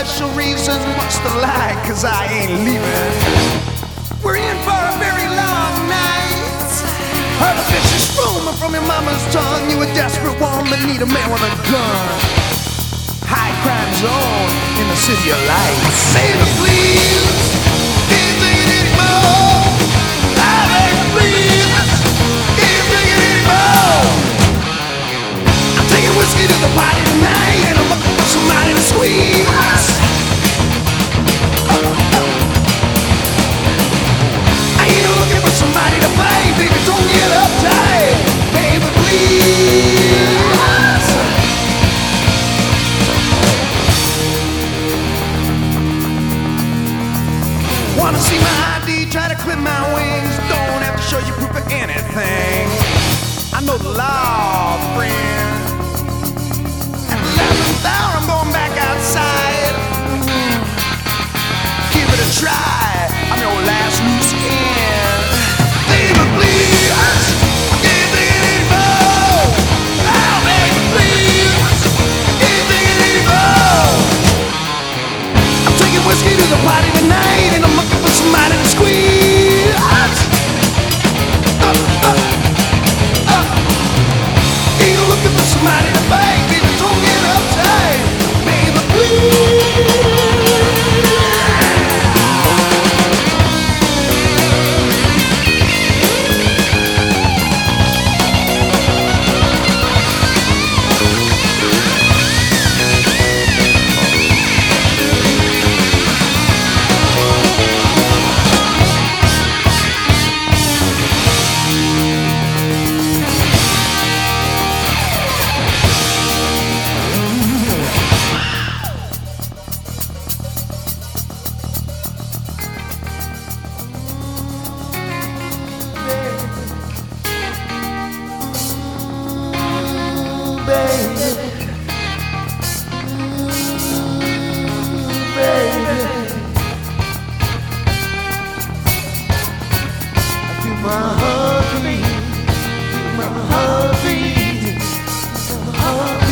special reasons, much to like, cause I ain't leaving. We're in for a very long night. Heard a vicious rumor from your mama's tongue. You a desperate woman, need a man with a gun. High crime zone in the city of lights. Baby, please, can't take it anymore. I beg you, please, can't take it anymore. I'm taking whiskey to the party tonight, and I'm looking for somebody to squeeze. I ain't looking for somebody to fight, baby, don't get uptight. Baby, please. Wanna see my ID, try to clip my wings. Don't have to show you proof of anything. I know the law, friend. At the 11th hour, I'm going back outside. Give it a try, I'm your last loose end. Baby, please, I can't take it anymore. Oh, baby, please, I can't take it anymore. I'm taking whiskey to the party tonight, and I'm looking for somebody to squeeze. Ain't looking for somebody to fight, baby, don't get uptight. Baby, please. My heart beat, my heart beat, my heart